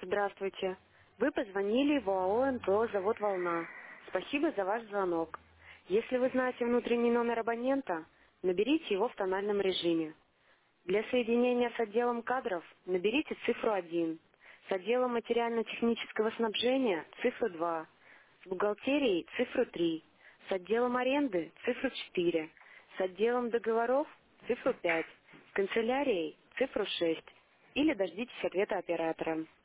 Здравствуйте. Вы позвонили в ОАО НПО «Завод Волна». Спасибо за ваш звонок. Если вы знаете внутренний номер абонента, наберите его в тональном режиме. Для соединения с отделом кадров наберите цифру 1, с отделом материально-технического снабжения цифру 2, с бухгалтерией цифру 3, с отделом аренды цифру 4, с отделом договоров цифру 5, с канцелярией цифру 6 или дождитесь ответа оператора.